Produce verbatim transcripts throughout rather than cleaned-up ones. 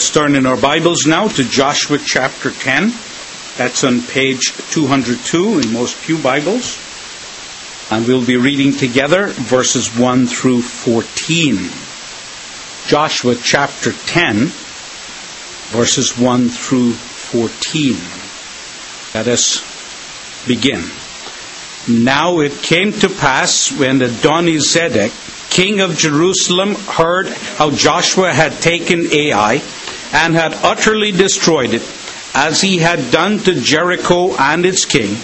Let's turn in our Bibles now to Joshua chapter ten. That's on page two hundred two in most pew Bibles. And we'll be reading together verses one through fourteen. Joshua chapter ten, verses one through fourteen. Let us begin. Now it came to pass when Adoni-Zedek, king of Jerusalem, heard how Joshua had taken Ai and had utterly destroyed it, as he had done to Jericho and its king,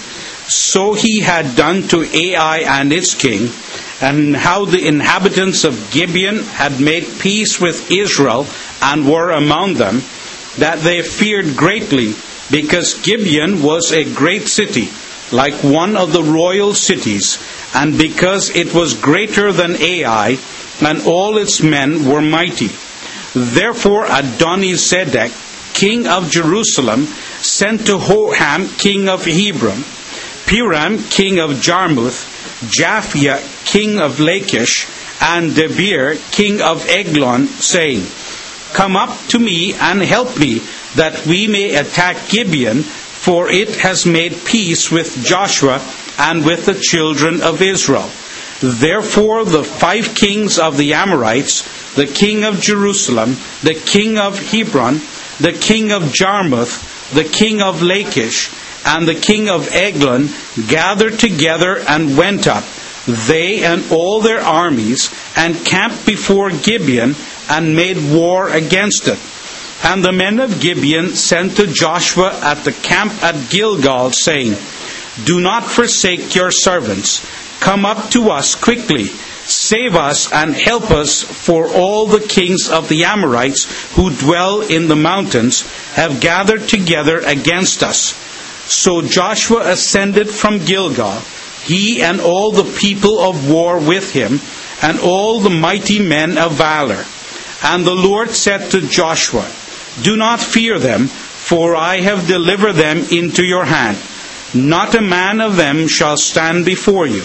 so he had done to Ai and its king, and how the inhabitants of Gibeon had made peace with Israel and were among them, that they feared greatly, because Gibeon was a great city, like one of the royal cities, and because it was greater than Ai, and all its men were mighty. Therefore Adoni-Zedek, king of Jerusalem, sent to Hoham, king of Hebron, Piram, king of Jarmuth, Japhia, king of Lachish, and Debir, king of Eglon, saying, Come up to me and help me, that we may attack Gibeon, for it has made peace with Joshua and with the children of Israel. Therefore the five kings of the Amorites, the king of Jerusalem, the king of Hebron, the king of Jarmuth, the king of Lachish, and the king of Eglon, gathered together and went up, they and all their armies, and camped before Gibeon, and made war against it. And the men of Gibeon sent to Joshua at the camp at Gilgal, saying, Do not forsake your servants. Come up to us quickly. Save us and help us, for all the kings of the Amorites who dwell in the mountains have gathered together against us. So Joshua ascended from Gilgal, he and all the people of war with him, and all the mighty men of valor. And the Lord said to Joshua, Do not fear them, for I have delivered them into your hand. Not a man of them shall stand before you.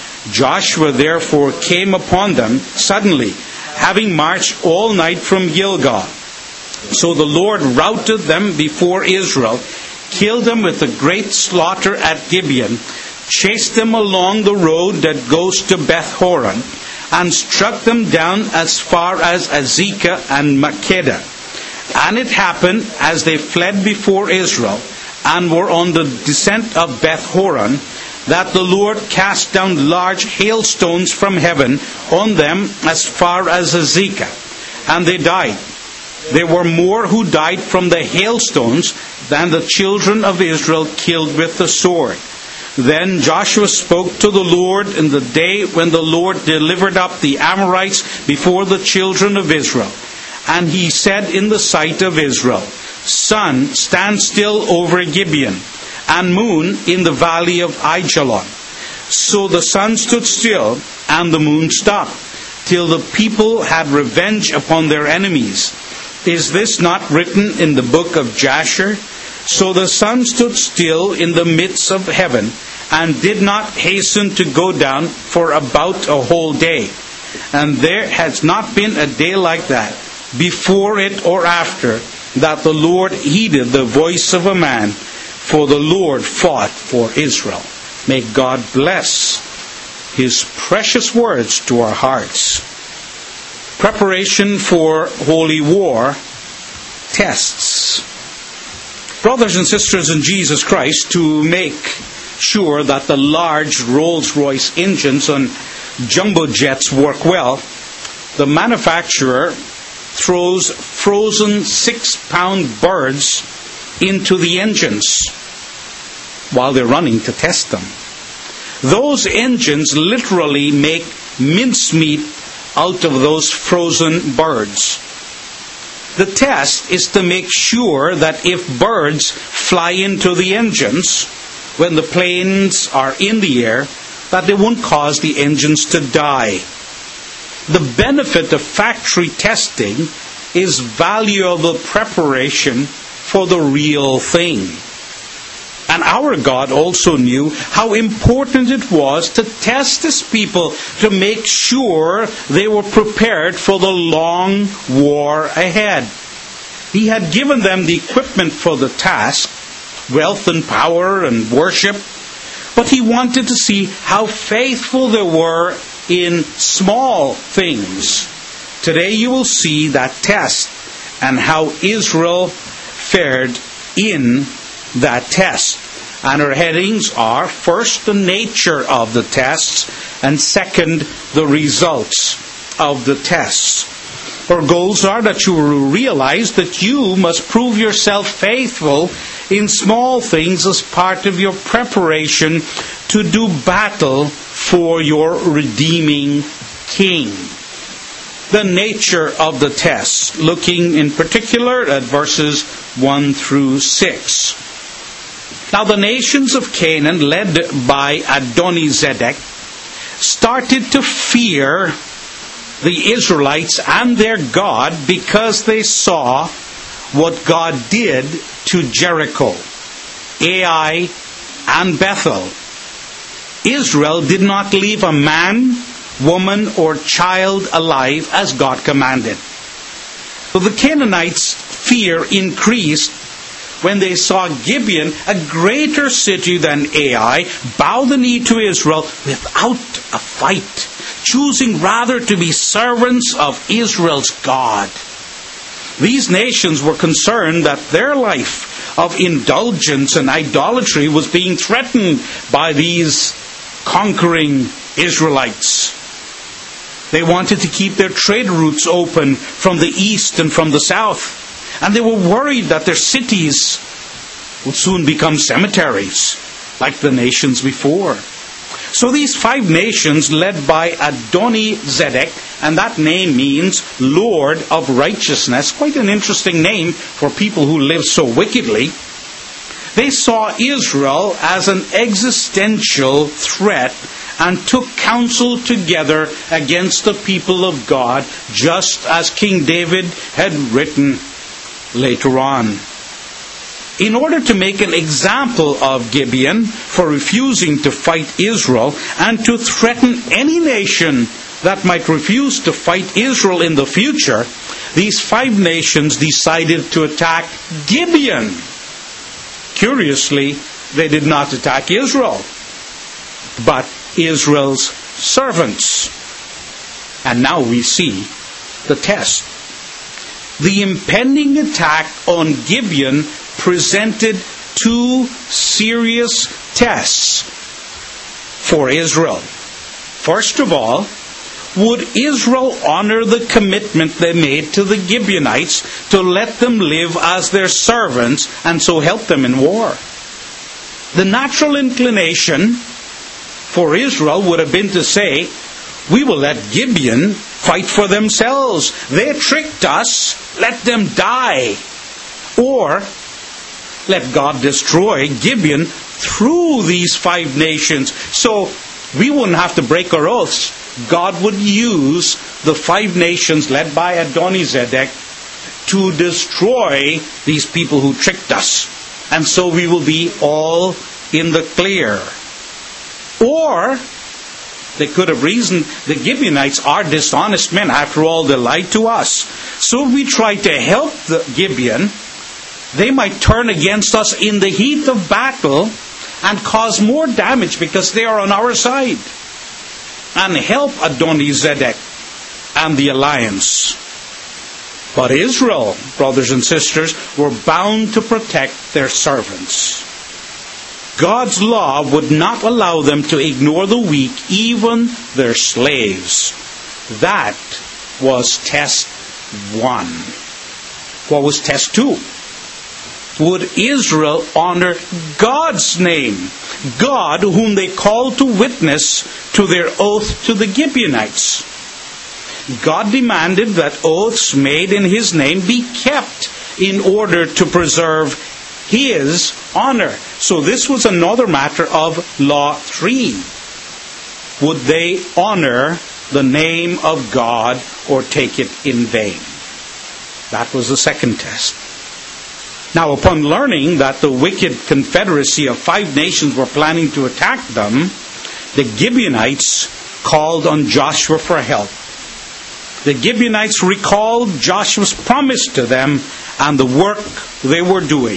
Joshua therefore came upon them suddenly, having marched all night from Gilgal. So the Lord routed them before Israel, killed them with a great slaughter at Gibeon, chased them along the road that goes to Beth-horon, and struck them down as far as Azekah and Makkedah. And it happened, as they fled before Israel, and were on the descent of Beth-horon, that the Lord cast down large hailstones from heaven on them as far as Azekah, and they died. There were more who died from the hailstones than the children of Israel killed with the sword. Then Joshua spoke to the Lord in the day when the Lord delivered up the Amorites before the children of Israel. And he said in the sight of Israel, Sun, stand still over Gibeon, and moon in the valley of Aijalon. So the sun stood still, and the moon stopped, till the people had revenge upon their enemies. Is this not written in the book of Jasher? So the sun stood still in the midst of heaven, and did not hasten to go down for about a whole day. And there has not been a day like that, before it or after, that the Lord heeded the voice of a man, for the Lord fought for Israel. May God bless His precious words to our hearts. Preparation for holy war tests. Brothers and sisters in Jesus Christ, to make sure that the large Rolls-Royce engines on jumbo jets work well, the manufacturer throws frozen six-pound birds into the engines while they're running to test them. Those engines literally make mincemeat out of those frozen birds. The test is to make sure that if birds fly into the engines when the planes are in the air, that they won't cause the engines to die. The benefit of factory testing is valuable preparation for the real thing. And our God also knew how important it was to test His people to make sure they were prepared for the long war ahead. He had given them the equipment for the task, wealth and power and worship, but he wanted to see how faithful they were in small things. Today you will see that test and how Israel fared in that test. And our headings are, first, the nature of the tests, and second, the results of the tests. Our goals are that you will realize that you must prove yourself faithful in small things as part of your preparation to do battle for your redeeming King. The nature of the tests, looking in particular at verses one through six. Now the nations of Canaan, led by Adonizedek, started to fear the Israelites and their God because they saw what God did to Jericho, Ai, and Bethel. Israel did not leave a man, woman, or child alive as God commanded. So the Canaanites' fear increased when they saw Gibeon, a greater city than Ai, bow the knee to Israel without a fight, choosing rather to be servants of Israel's God. These nations were concerned that their life of indulgence and idolatry was being threatened by these conquering Israelites. They wanted to keep their trade routes open from the east and from the south. And they were worried that their cities would soon become cemeteries, like the nations before. So these five nations, led by Adonizedek, and that name means Lord of Righteousness, quite an interesting name for people who live so wickedly, they saw Israel as an existential threat and took counsel together against the people of God, just as King David had written later on. In order to make an example of Gibeon for refusing to fight Israel and to threaten any nation that might refuse to fight Israel in the future, these five nations decided to attack Gibeon. Curiously, they did not attack Israel, but Israel's servants. And now we see the test. The impending attack on Gibeon presented two serious tests for Israel. First of all, would Israel honor the commitment they made to the Gibeonites to let them live as their servants and so help them in war? The natural inclination for Israel would have been to say, we will let Gibeon fight for themselves. They tricked us. Let them die. Or, let God destroy Gibeon through these five nations. So, we wouldn't have to break our oaths. God would use the five nations led by Adonizedek to destroy these people who tricked us. And so we will be all in the clear. Or, they could have reasoned, the Gibeonites are dishonest men. After all, they lied to us. So if we try to help the Gibeon, they might turn against us in the heat of battle and cause more damage because they are on our side, and help Adonizedek and the alliance. But Israel, brothers and sisters, were bound to protect their servants. God's law would not allow them to ignore the weak, even their slaves. That was test one. What was test two? Would Israel honor God's name? God, whom they called to witness to their oath to the Gibeonites. God demanded that oaths made in His name be kept in order to preserve His honor. So this was another matter of law three. Would they honor the name of God or take it in vain? That was the second test. Now, upon learning that the wicked confederacy of five nations were planning to attack them, the Gibeonites called on Joshua for help. The Gibeonites recalled Joshua's promise to them and the work they were doing,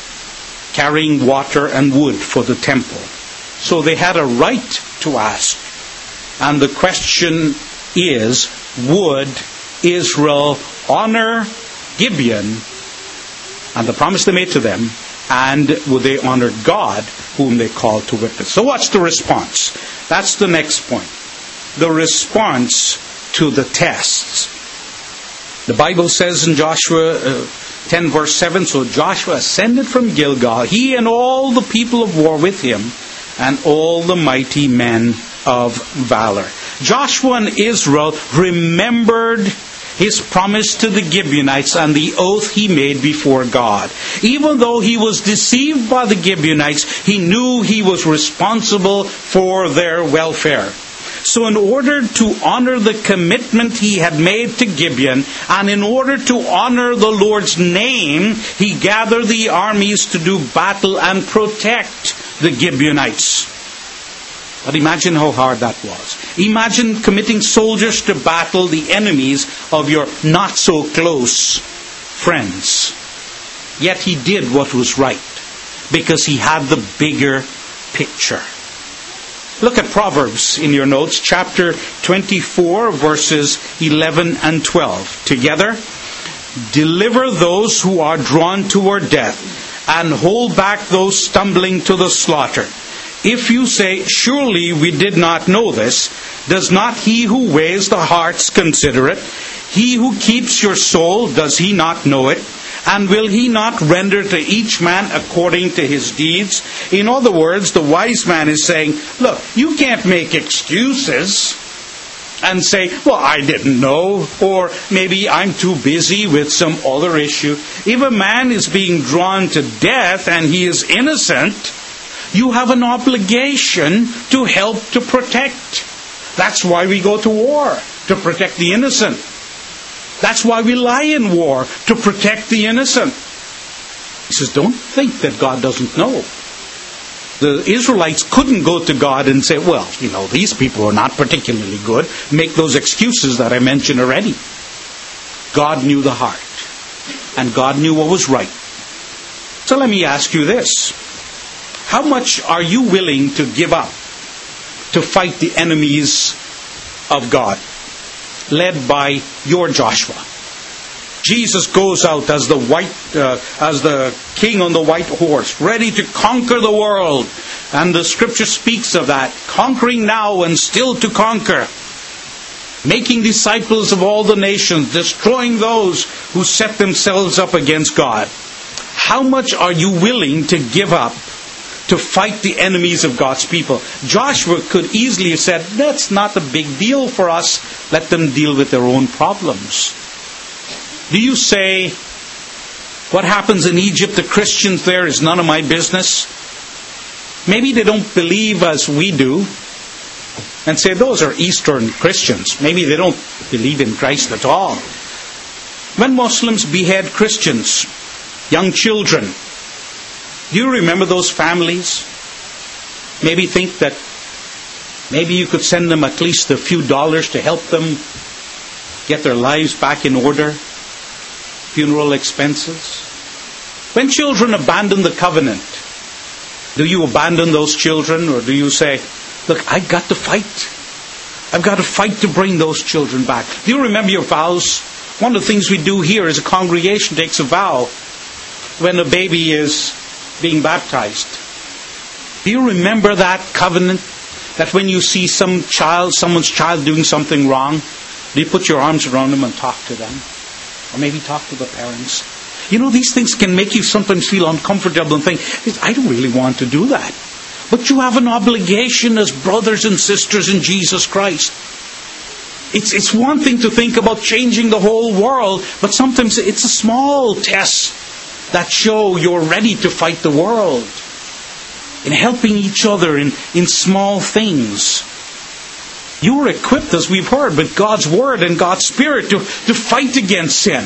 carrying water and wood for the temple. So they had a right to ask. And the question is, would Israel honor Gibeon and the promise they made to them, and would they honor God, whom they called to witness? So what's the response? That's the next point. The response to the tests. The Bible says in Joshua uh, ten verse seven, so Joshua ascended from Gilgal, he and all the people of war with him, and all the mighty men of valor. Joshua and Israel remembered his promise to the Gibeonites and the oath he made before God. Even though he was deceived by the Gibeonites, he knew he was responsible for their welfare. So in order to honor the commitment he had made to Gibeon, and in order to honor the Lord's name, he gathered the armies to do battle and protect the Gibeonites. But imagine how hard that was. Imagine committing soldiers to battle the enemies of your not-so-close friends. Yet he did what was right, because he had the bigger picture. Look at Proverbs in your notes, chapter twenty-four, verses eleven and twelve. Together, deliver those who are drawn toward death, and hold back those stumbling to the slaughter. If you say, surely we did not know this, does not he who weighs the hearts consider it? He who keeps your soul, does he not know it? And will he not render to each man according to his deeds? In other words, the wise man is saying, look, you can't make excuses and say, well, I didn't know, or maybe I'm too busy with some other issue. If a man is being drawn to death and he is innocent, you have an obligation to help to protect. That's why we go to war, to protect the innocent. That's why we lie in war, to protect the innocent. He says, don't think that God doesn't know. The Israelites couldn't go to God and say, well, you know, these people are not particularly good. Make those excuses that I mentioned already. God knew the heart. And God knew what was right. So let me ask you this. How much are you willing to give up to fight the enemies of God, led by your Joshua? Jesus goes out as the white, uh, as the king on the white horse, ready to conquer the world. And the scripture speaks of that, conquering now and still to conquer, making disciples of all the nations, destroying those who set themselves up against God. How much are you willing to give up to fight the enemies of God's people? Joshua could easily have said, that's not a big deal for us. Let them deal with their own problems. Do you say, what happens in Egypt, the Christians there, is none of my business? Maybe they don't believe as we do, and say, those are Eastern Christians. Maybe they don't believe in Christ at all. When Muslims behead Christians, young children, do you remember those families? Maybe think that maybe you could send them at least a few dollars to help them get their lives back in order. Funeral expenses. When children abandon the covenant, do you abandon those children, or do you say, look, I've got to fight. I've got to fight to bring those children back. Do you remember your vows? One of the things we do here is a congregation takes a vow when a baby is being baptized. Do you remember that covenant? That when you see some child, someone's child doing something wrong, do you put your arms around them and talk to them? Or maybe talk to the parents? You know, these things can make you sometimes feel uncomfortable and think, I don't really want to do that. But you have an obligation as brothers and sisters in Jesus Christ. It's, it's one thing to think about changing the whole world, but sometimes it's a small test that show you're ready to fight the world. In helping each other in, in small things. You are equipped, as we've heard, with God's Word and God's Spirit to, to fight against sin.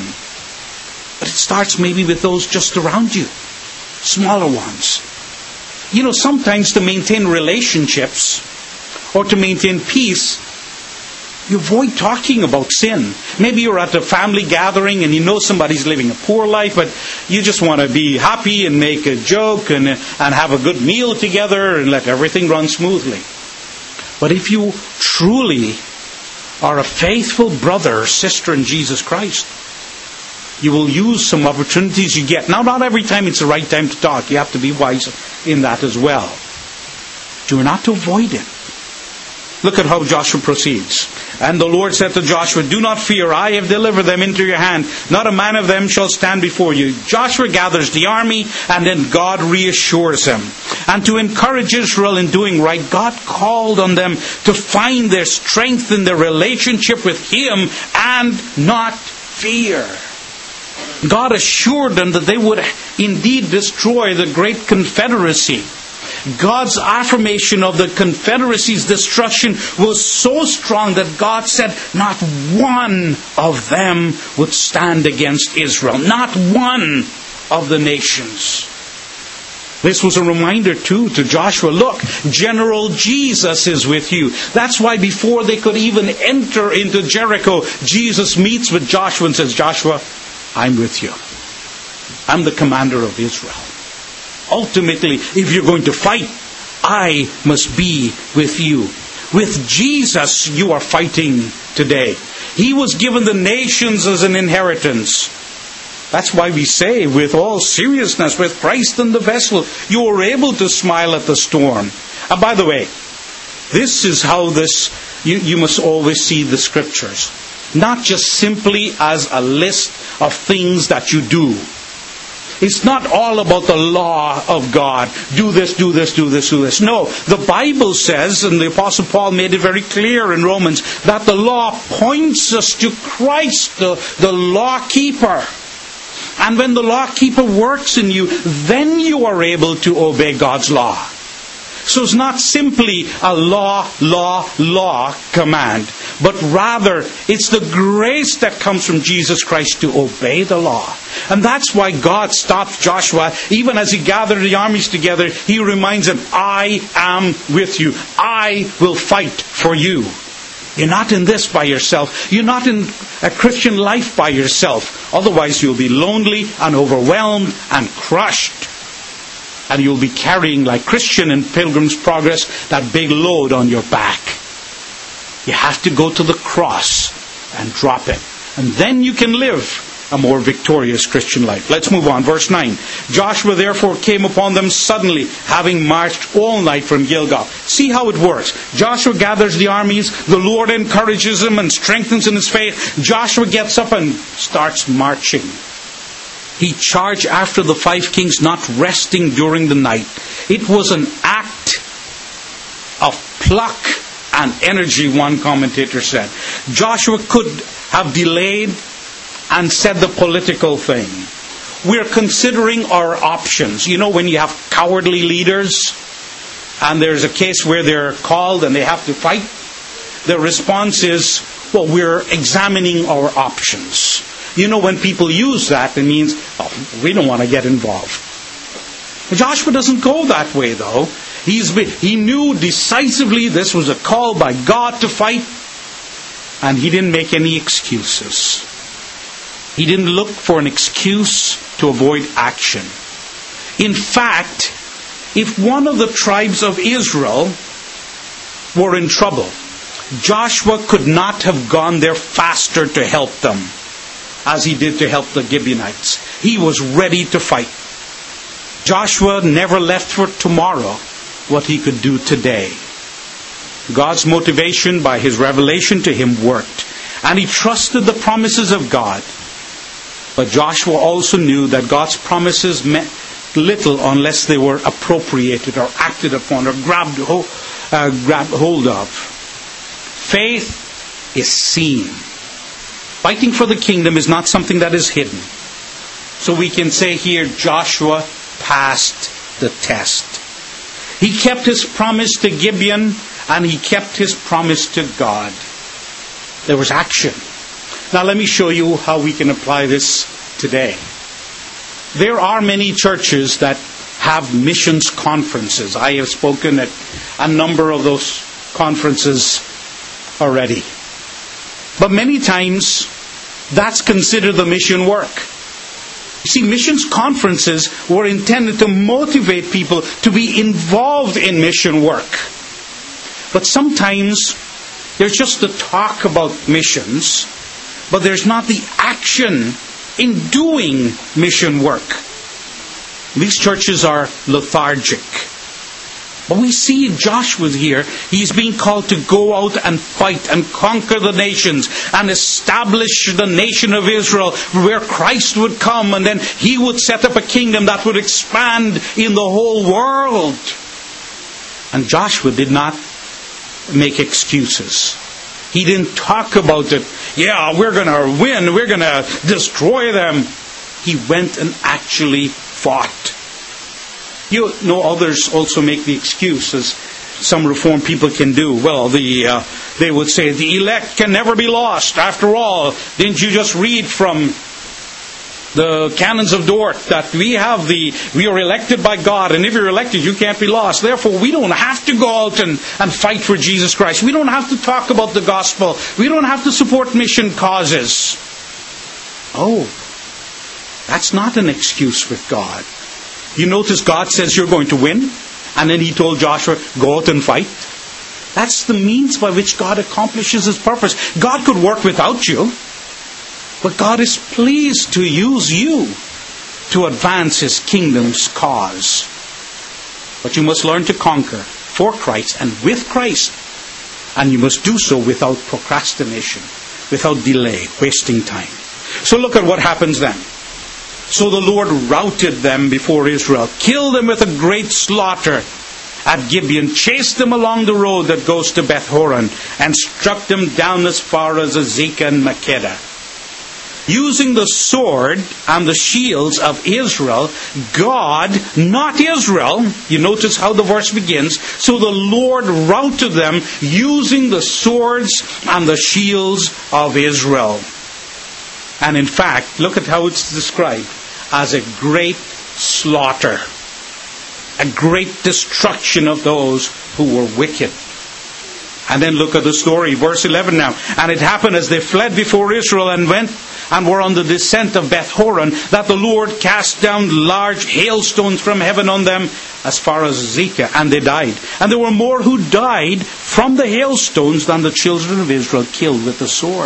But it starts maybe with those just around you. Smaller ones. You know, sometimes to maintain relationships or to maintain peace, You avoid talking about sin. Maybe you're at a family gathering and you know somebody's living a poor life, but you just want to be happy and make a joke and, and have a good meal together and let everything run smoothly. But if you truly are a faithful brother or sister in Jesus Christ, you will use some opportunities you get. Now, not every time it's the right time to talk. You have to be wise in that as well. You are not to avoid it. Look at how Joshua proceeds. And the Lord said to Joshua, do not fear, I have delivered them into your hand. Not a man of them shall stand before you. Joshua gathers the army, and then God reassures him. And to encourage Israel in doing right, God called on them to find their strength in their relationship with Him and not fear. God assured them that they would indeed destroy the great confederacy. God's affirmation of the Confederacy's destruction was so strong that God said not one of them would stand against Israel. Not one of the nations. This was a reminder too to Joshua, look, General Jesus is with you. That's why before they could even enter into Jericho, Jesus meets with Joshua and says, Joshua, I'm with you. I'm the commander of Israel. Ultimately, if you're going to fight, I must be with you. With Jesus, you are fighting today. He was given the nations as an inheritance. That's why we say, with all seriousness, with Christ in the vessel, you are able to smile at the storm. And by the way, this is how this, you, you must always see the Scriptures. Not just simply as a list of things that you do. It's not all about the law of God. Do this, do this, do this, do this. No, the Bible says, and the Apostle Paul made it very clear in Romans, that the law points us to Christ, the, the law keeper. And when the law keeper works in you, then you are able to obey God's law. So it's not simply a law, law, law command, but rather it's the grace that comes from Jesus Christ to obey the law. And that's why God stopped Joshua. Even as he gathered the armies together, he reminds them, I am with you. I will fight for you. You're not in this by yourself. You're not in a Christian life by yourself. Otherwise you'll be lonely and overwhelmed and crushed. And you'll be carrying, like Christian in Pilgrim's Progress, that big load on your back. You have to go to the cross and drop it. And then you can live a more victorious Christian life. Let's move on. Verse nine. Joshua therefore came upon them suddenly, having marched all night from Gilgal. See how it works. Joshua gathers the armies. The Lord encourages him and strengthens in his faith. Joshua gets up and starts marching. He charged after the five kings, not resting during the night. It was an act of pluck and energy, one commentator said. Joshua could have delayed and said the political thing. We're considering our options. You know, when you have cowardly leaders and there's a case where they're called and they have to fight, the response is, well, we're examining our options. You know, when people use that, it means, oh, we don't want to get involved. Joshua doesn't go that way, though. He's been, he knew decisively this was a call by God to fight, and he didn't make any excuses. He didn't look for an excuse to avoid action. In fact, if one of the tribes of Israel were in trouble, Joshua could not have gone there faster to help them as he did to help the Gibeonites. He was ready to fight. Joshua never left for tomorrow what he could do today. God's motivation by his revelation to him worked, and he trusted the promises of God. But Joshua also knew that God's promises meant little unless they were appropriated or acted upon or grabbed, uh, grabbed hold of. Faith is seen. Fighting for the kingdom is not something that is hidden. So we can say here, Joshua passed the test. He kept his promise to Gibeon, and he kept his promise to God. There was action. Now let me show you how we can apply this today. There are many churches that have missions conferences. I have spoken at a number of those conferences already. But many times, that's considered the mission work. You see, missions conferences were intended to motivate people to be involved in mission work. But sometimes, there's just the talk about missions, but there's not the action in doing mission work. These churches are lethargic. But we see Joshua here, he's being called to go out and fight and conquer the nations and establish the nation of Israel where Christ would come, and then he would set up a kingdom that would expand in the whole world. And Joshua did not make excuses. He didn't talk about it. Yeah, we're going to win. We're going to destroy them. He went and actually fought. You know, others also make the excuse, as some Reformed people can do. Well, the uh, they would say, the elect can never be lost. After all, didn't you just read from the Canons of Dort that we have the we are elected by God, and if you're elected, you can't be lost. Therefore, we don't have to go out and, and fight for Jesus Christ. We don't have to talk about the gospel. We don't have to support mission causes. Oh, that's not an excuse with God. You notice God says you're going to win, and then He told Joshua, go out and fight. That's the means by which God accomplishes His purpose. God could work without you, but God is pleased to use you to advance His kingdom's cause. But you must learn to conquer for Christ and with Christ, and you must do so without procrastination, without delay, wasting time. So look at what happens then. So the Lord routed them before Israel, killed them with a great slaughter at Gibeon, chased them along the road that goes to Beth Horon, and struck them down as far as Azekah and Makkedah. Using the sword and the shields of Israel, God, not Israel, you notice how the verse begins, so the Lord routed them using the swords and the shields of Israel. And in fact, look at how it's described, as a great slaughter, a great destruction of those who were wicked. And then look at the story, verse eleven now. And it happened as they fled before Israel and went and were on the descent of Beth Horon, that the Lord cast down large hailstones from heaven on them as far as Azekah, and they died. And there were more who died from the hailstones than the children of Israel killed with the sword.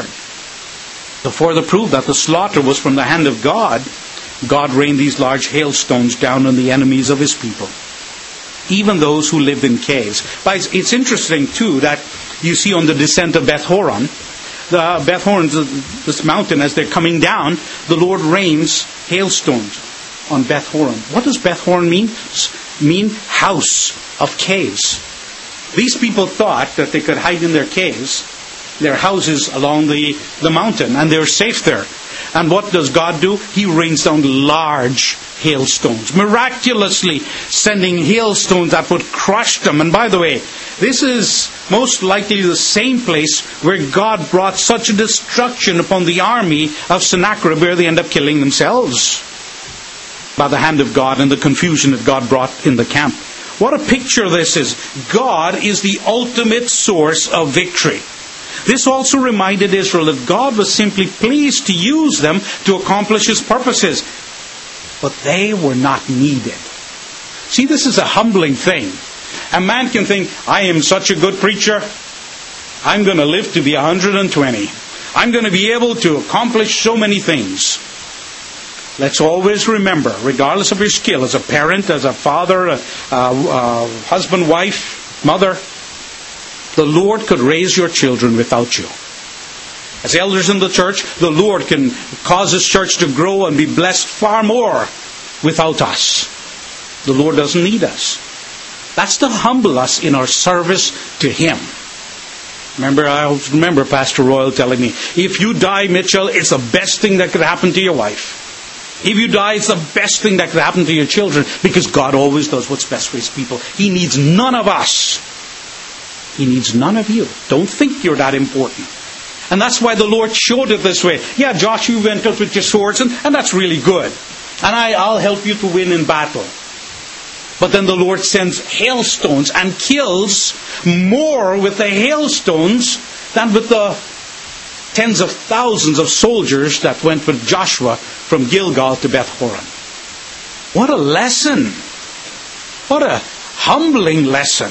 To further prove that the slaughter was from the hand of God, God rained these large hailstones down on the enemies of His people, even those who lived in caves. But it's interesting too that you see on the descent of Beth Horon, the Beth Horon, this mountain, as they're coming down, the Lord rains hailstones on Beth Horon. What does Beth Horon mean? Mean house of caves. These people thought that they could hide in their caves, their houses along the, the mountain, and they're safe there. And what does God do? He rains down large hailstones, miraculously sending hailstones that would crush them. And by the way, this is most likely the same place where God brought such a destruction upon the army of Sennacherib, where they end up killing themselves by the hand of God and the confusion that God brought in the camp. What a picture this is. God is the ultimate source of victory. This also reminded Israel that God was simply pleased to use them to accomplish His purposes. But they were not needed. See, this is a humbling thing. A man can think, I am such a good preacher. I'm going to live to be one hundred twenty. I'm going to be able to accomplish so many things. Let's always remember, regardless of your skill, as a parent, as a father, a, a, a husband, wife, mother, the Lord could raise your children without you. As elders in the church, the Lord can cause His church to grow and be blessed far more without us. The Lord doesn't need us. That's to humble us in our service to Him. Remember, I always remember Pastor Royal telling me, if you die, Mitchell, it's the best thing that could happen to your wife. If you die, it's the best thing that could happen to your children, because God always does what's best for His people. He needs none of us. He needs none of you. Don't think you're that important. And that's why the Lord showed it this way. Yeah, Joshua, you went out with your swords, and, and that's really good. And I, I'll help you to win in battle. But then the Lord sends hailstones and kills more with the hailstones than with the tens of thousands of soldiers that went with Joshua from Gilgal to Beth Horon. What a lesson! What a humbling lesson.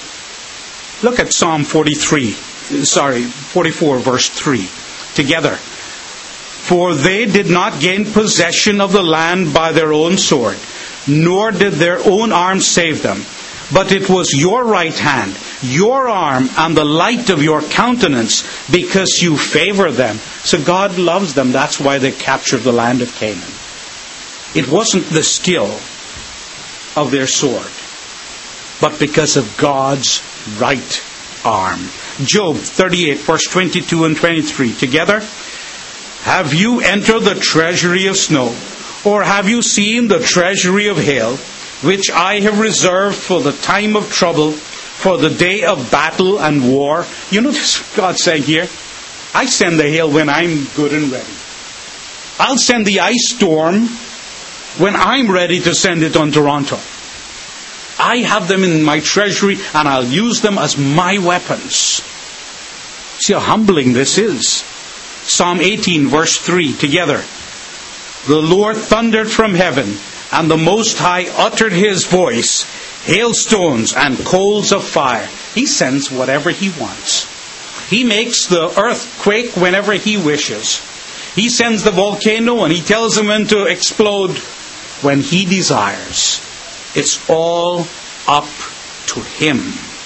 Look at Psalm forty-three, sorry, forty-four, verse three, together. For they did not gain possession of the land by their own sword, nor did their own arm save them. But it was your right hand, your arm, and the light of your countenance, because you favor them. So God loves them. That's why they captured the land of Canaan. It wasn't the skill of their sword, but because of God's right arm. Job thirty-eight, verse twenty-two and twenty-three. Together. Have you entered the treasury of snow, or have you seen the treasury of hail, which I have reserved for the time of trouble, for the day of battle and war? You notice God saying here, I send the hail when I'm good and ready. I'll send the ice storm when I'm ready to send it on Toronto. I have them in my treasury, and I'll use them as my weapons. See how humbling this is. Psalm eighteen, verse three, together. The Lord thundered from heaven, and the Most High uttered His voice, hailstones and coals of fire. He sends whatever He wants. He makes the earth quake whenever He wishes. He sends the volcano, and He tells them when to explode when He desires. It's all up to Him.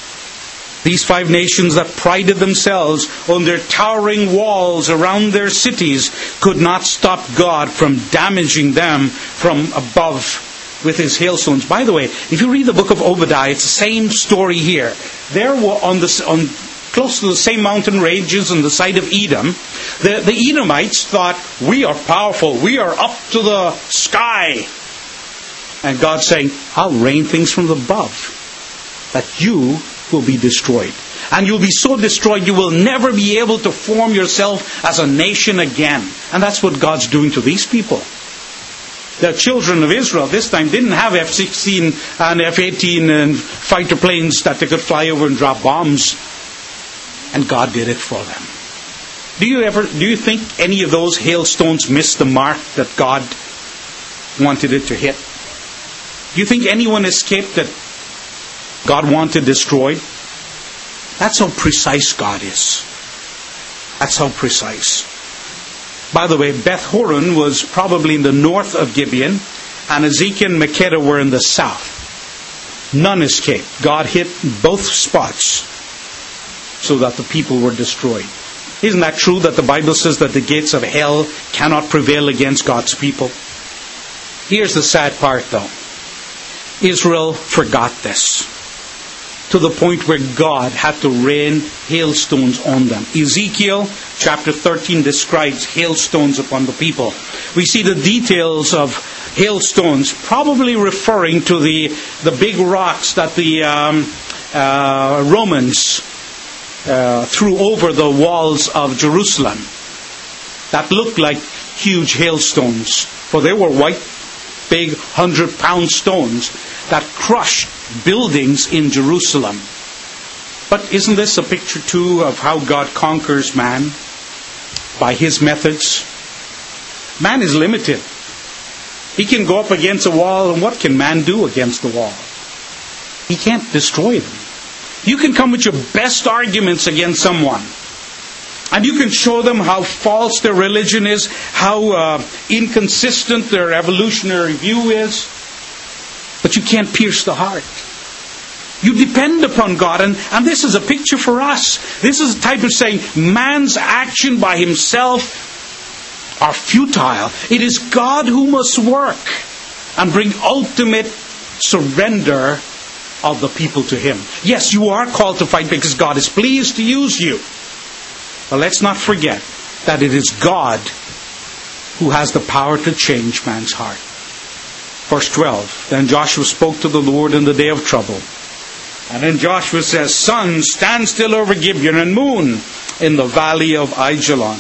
These five nations that prided themselves on their towering walls around their cities could not stop God from damaging them from above with His hailstones. By the way, if you read the book of Obadiah, it's the same story here. There were on the on close to the same mountain ranges on the side of Edom, the, the Edomites thought, we are powerful, we are up to the sky. And God's saying, I'll rain things from above, that you will be destroyed. And you'll be so destroyed you will never be able to form yourself as a nation again. And that's what God's doing to these people. The children of Israel this time didn't have F sixteen and F eighteen and fighter planes that they could fly over and drop bombs. And God did it for them. Do you ever, do you think any of those hailstones missed the mark that God wanted it to hit? Do you think anyone escaped that God wanted destroyed? That's how precise God is. That's how precise. By the way, Beth Horon was probably in the north of Gibeon, and Ezekiel and Makkedah were in the south. None escaped. God hit both spots so that the people were destroyed. Isn't that true that the Bible says that the gates of hell cannot prevail against God's people? Here's the sad part though. Israel forgot this, to the point where God had to rain hailstones on them. Ezekiel chapter thirteen describes hailstones upon the people. We see the details of hailstones, probably referring to the, the big rocks that the um, uh, Romans uh, threw over the walls of Jerusalem that looked like huge hailstones, for they were white, big hundred-pound stones that crushed buildings in Jerusalem. But isn't this a picture too of how God conquers man? By His methods. Man is limited. He can go up against a wall, and what can man do against the wall? He can't destroy them. You can come with your best arguments against someone, and you can show them how false their religion is, how uh, inconsistent their evolutionary view is. But you can't pierce the heart. You depend upon God. And, and this is a picture for us. This is a type of saying, man's action by himself are futile. It is God who must work and bring ultimate surrender of the people to Him. Yes, you are called to fight because God is pleased to use you. But let's not forget that it is God who has the power to change man's heart. Verse twelve, then Joshua spoke to the Lord in the day of trouble. And then Joshua says, sun, stand still over Gibeon, and moon in the valley of Aijalon.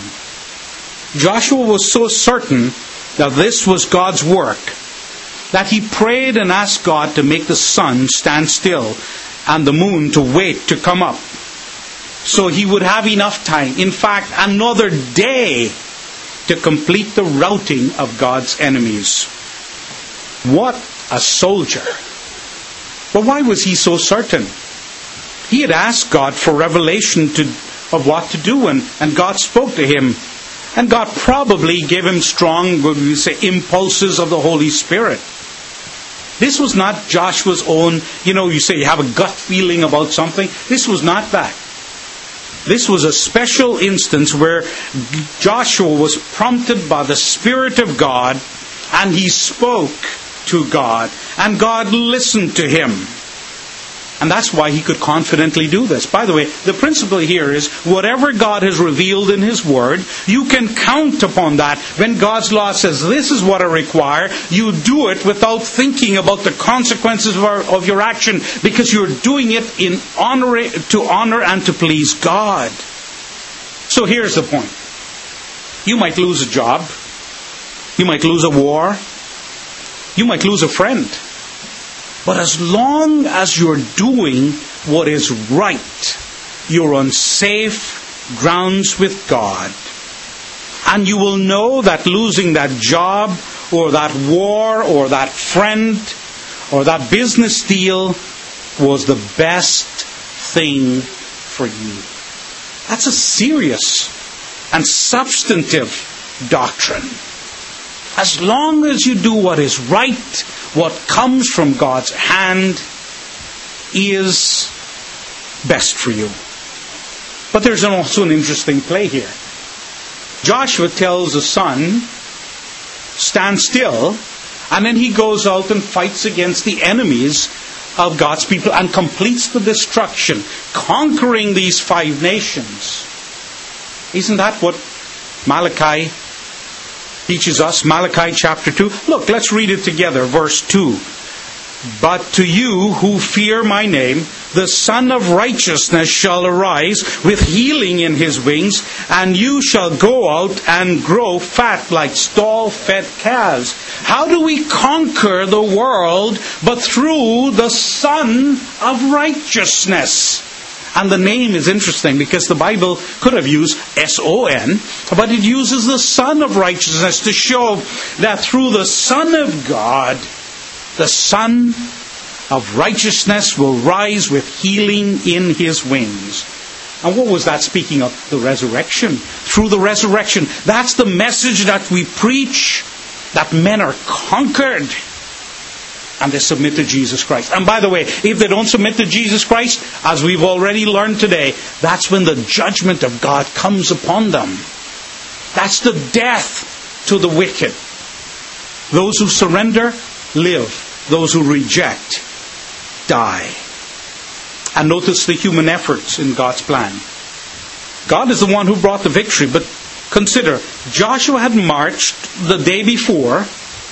Joshua was so certain that this was God's work that he prayed and asked God to make the sun stand still and the moon to wait to come up. so he would have enough time. In fact, another day to complete the routing of God's enemies. What a soldier. But why was he so certain? He had asked God for revelation to, of what to do, and, and God spoke to him. And God probably gave him strong, what we say, impulses of the Holy Spirit. This was not Joshua's own, you know, you say you have a gut feeling about something. This was not that. This was a special instance where Joshua was prompted by the Spirit of God, and he spoke to God, and God listened to him. And that's why he could confidently do this. By the way, the principle here is whatever God has revealed in His Word, you can count upon that. When God's law says, this is what I require, you do it without thinking about the consequences of, our, of your action, because you're doing it in honor, to honor and to please God. So here's the point. You might lose a job. You might lose a war. You might lose a friend. But as long as you're doing what is right, you're on safe grounds with God. And you will know that losing that job, or that war, or that friend, or that business deal was the best thing for you. That's a serious and substantive doctrine. As long as you do what is right, what comes from God's hand is best for you. But there's also an interesting play here. Joshua tells the son, stand still, and then he goes out and fights against the enemies of God's people and completes the destruction, conquering these five nations. Isn't that what Malachi teaches us? Malachi chapter two. Look, let's read it together. Verse two. But to you who fear my name, the Son of Righteousness shall arise with healing in his wings, and you shall go out and grow fat like stall-fed calves. How do we conquer the world but through the Son of Righteousness? And the name is interesting because the Bible could have used S O N, but it uses the Son of Righteousness to show that through the Son of God, the Son of Righteousness will rise with healing in his wings. And what was that speaking of? The resurrection. Through the resurrection. That's the message that we preach, that men are conquered and they submit to Jesus Christ. And by the way, if they don't submit to Jesus Christ, as we've already learned today, that's when the judgment of God comes upon them. That's the death to the wicked. Those who surrender, live. Those who reject, die. And notice the human efforts in God's plan. God is the one who brought the victory, but consider, Joshua had marched the day before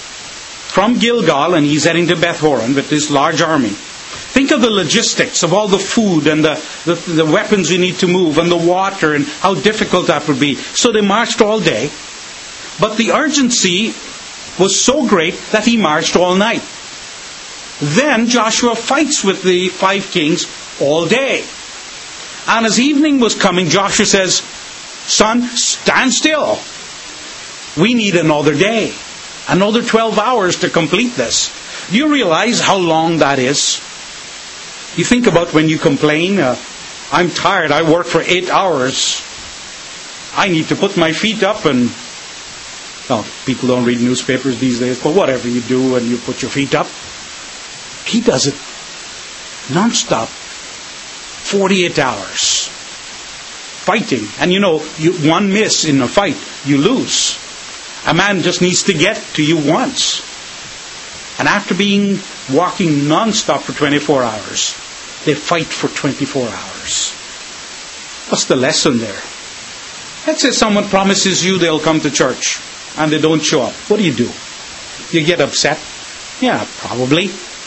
from Gilgal, and he's heading to Beth Horon with this large army. Think of the logistics of all the food and the, the, the weapons you need to move and the water and how difficult that would be. So they marched all day. But the urgency was so great that he marched all night. Then Joshua fights with the five kings all day. And as evening was coming, Joshua says, son, stand still. We need another day. Another twelve hours to complete this. Do you realize how long that is? You think about when you complain, uh, I'm tired, I work for eight hours. I need to put my feet up and... Well, people don't read newspapers these days, but whatever you do and you put your feet up. He does it non-stop. forty-eight hours. Fighting. And you know, you, one miss in a fight, you lose. A man just needs to get to you once. And after being walking non-stop for twenty-four hours, they fight for twenty-four hours. What's the lesson there? Let's say someone promises you they'll come to church and they don't show up. What do you do? You get upset? Yeah, probably.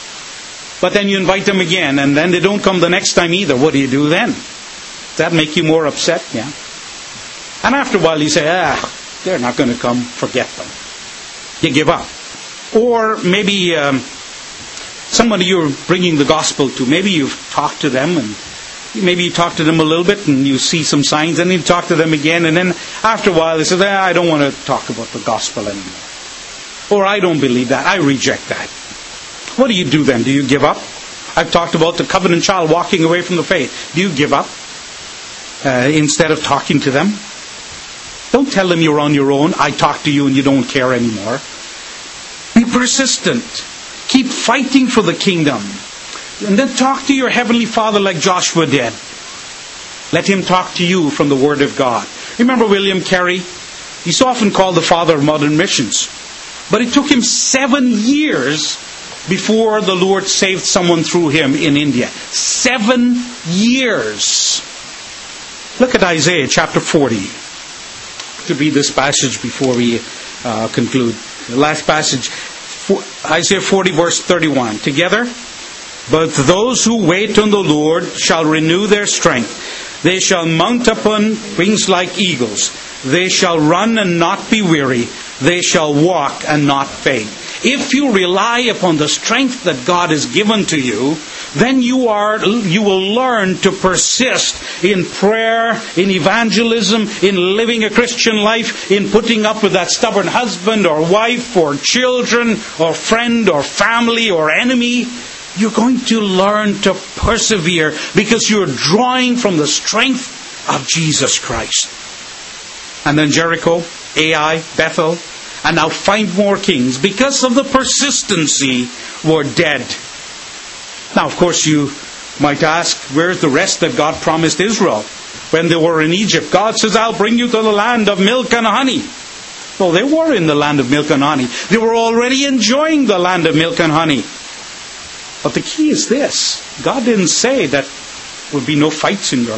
But then you invite them again and then they don't come the next time either. What do you do then? Does that make you more upset? Yeah. And after a while you say, ah, they're not going to come, forget them. You give up. Or maybe um, somebody you're bringing the gospel to, maybe you've talked to them and Maybe you talk to them a little bit and you see some signs, and then you talk to them again, and then after a while they say, ah, I don't want to talk about the gospel anymore. Or I don't believe that. I reject that. What do you do then? Do you give up? I've talked about the covenant child walking away from the faith. Do you give up uh, instead of talking to them? Don't tell them you're on your own. I talk to you and you don't care anymore. Be persistent. Keep fighting for the kingdom. And then talk to your Heavenly Father like Joshua did. Let Him talk to you from the Word of God. Remember William Carey? He's often called the father of modern missions. But it took him seven years before the Lord saved someone through him in India. Seven years. Look at Isaiah chapter forty. To read this passage before we uh, conclude. The last passage, Isaiah forty verse thirty-one. Together, but those who wait on the Lord shall renew their strength. They shall mount upon wings like eagles. They shall run and not be weary. They shall walk and not faint. If you rely upon the strength that God has given to you, then you are you will learn to persist in prayer, in evangelism, in living a Christian life, in putting up with that stubborn husband or wife or children or friend or family or enemy. You're going to learn to persevere because you're drawing from the strength of Jesus Christ. And then Jericho, Ai, Bethel, and now five more kings, because of the persistency, were dead. Now, of course, you might ask, where's the rest that God promised Israel when they were in Egypt? God says, I'll bring you to the land of milk and honey. Well, they were in the land of milk and honey. They were already enjoying the land of milk and honey. But the key is this. God didn't say that there would be no fights in your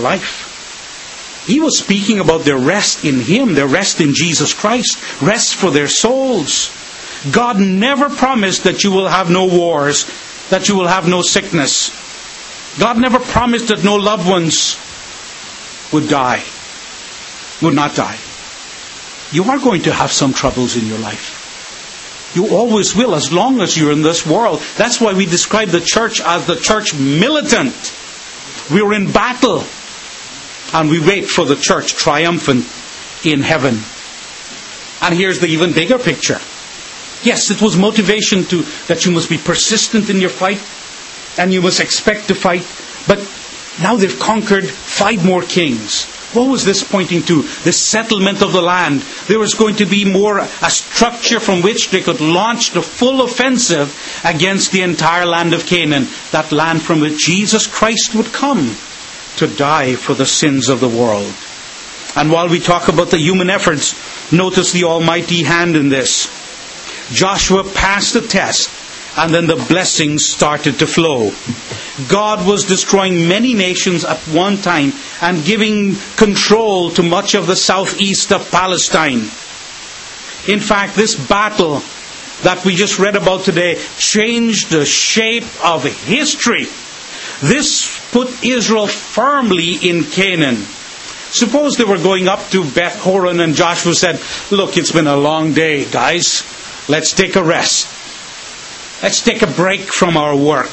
life. He was speaking about their rest in Him, their rest in Jesus Christ, rest for their souls. God never promised that you will have no wars, that you will have no sickness. God never promised that no loved ones would die, would not die. You are going to have some troubles in your life. You always will, as long as you're in this world. That's why we describe the church as the church militant. We're in battle. And we wait for the church triumphant in heaven. And here's the even bigger picture. Yes, it was motivation to that you must be persistent in your fight. And you must expect to fight. But now they've conquered five more kings. What was this pointing to? The settlement of the land. There was going to be more a structure from which they could launch the full offensive against the entire land of Canaan. That land from which Jesus Christ would come to die for the sins of the world. And while we talk about the human efforts, notice the almighty hand in this. Joshua passed the test, and then the blessings started to flow. God was destroying many nations at one time and giving control to much of the southeast of Palestine. In fact, this battle that we just read about today changed the shape of history. This put Israel firmly in Canaan. Suppose they were going up to Beth Horon and Joshua said, look, it's been a long day, guys. Let's take a rest. Let's take a break from our work.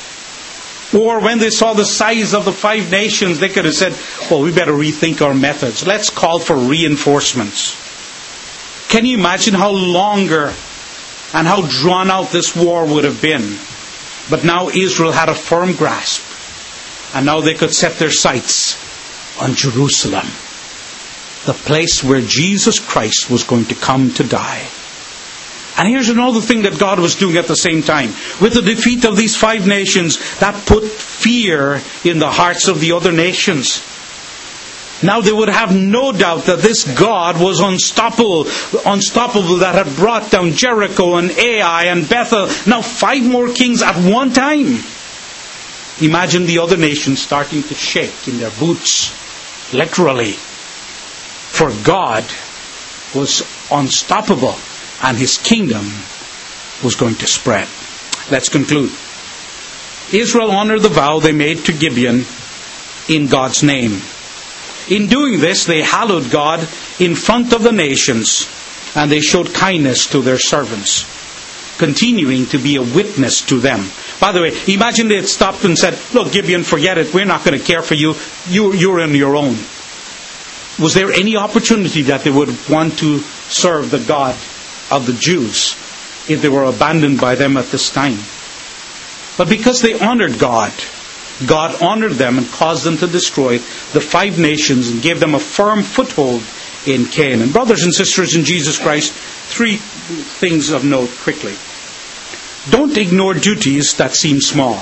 Or when they saw the size of the five nations, they could have said, well, we better rethink our methods. Let's call for reinforcements. Can you imagine how longer and how drawn out this war would have been? But now Israel had a firm grasp. And now they could set their sights on Jerusalem, the place where Jesus Christ was going to come to die. And here's another thing that God was doing at the same time. With the defeat of these five nations, that put fear in the hearts of the other nations. Now they would have no doubt that this God was unstoppable, unstoppable that had brought down Jericho and Ai and Bethel. Now five more kings at one time. Imagine the other nations starting to shake in their boots, literally. For God was unstoppable. And His kingdom was going to spread. Let's conclude. Israel honored the vow they made to Gibeon in God's name. In doing this, they hallowed God in front of the nations, and they showed kindness to their servants, continuing to be a witness to them. By the way, imagine they had stopped and said, look, Gibeon, forget it. We're not going to care for you. you. You're on your own. Was there any opportunity that they would want to serve the God of the Jews if they were abandoned by them at this time? But because they honored God, God honored them and caused them to destroy the five nations and gave them a firm foothold in Canaan. Brothers and sisters in Jesus Christ, three things of note quickly. Don't ignore duties that seem small.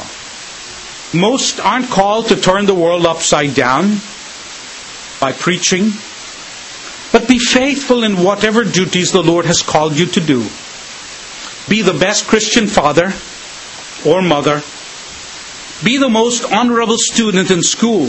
Most aren't called to turn the world upside down by preaching, but be faithful in whatever duties the Lord has called you to do. Be the best Christian father or mother. Be the most honorable student in school.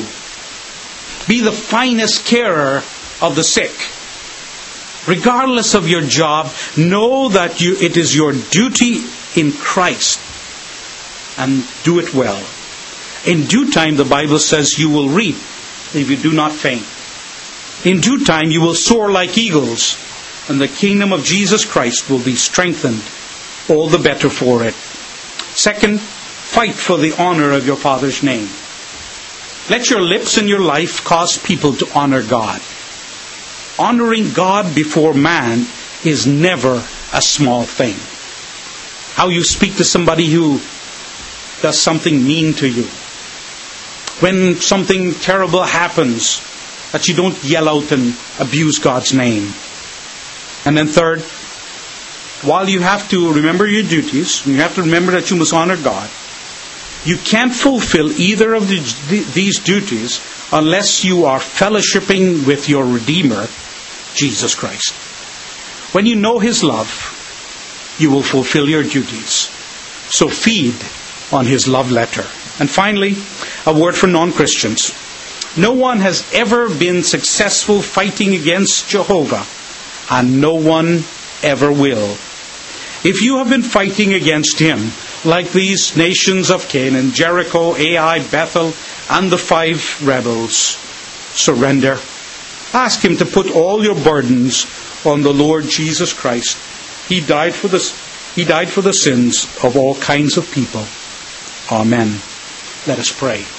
Be the finest carer of the sick. Regardless of your job, know that you, it is your duty in Christ, and do it well. In due time, the Bible says, you will reap if you do not faint. In due time, you will soar like eagles, and the kingdom of Jesus Christ will be strengthened all the better for it. Second, fight for the honor of your Father's name. Let your lips and your life cause people to honor God. Honoring God before man is never a small thing. How you speak to somebody who does something mean to you. When something terrible happens, that you don't yell out and abuse God's name. And then third, while you have to remember your duties, you have to remember that you must honor God, you can't fulfill either of these duties unless you are fellowshipping with your Redeemer, Jesus Christ. When you know His love, you will fulfill your duties. So feed on His love letter. And finally, a word for non-Christians. No one has ever been successful fighting against Jehovah, and no one ever will. If you have been fighting against Him, like these nations of Canaan, Jericho, Ai, Bethel, and the five rebels, surrender. Ask Him to put all your burdens on the Lord Jesus Christ. He died for the, He died for the sins of all kinds of people. Amen. Let us pray.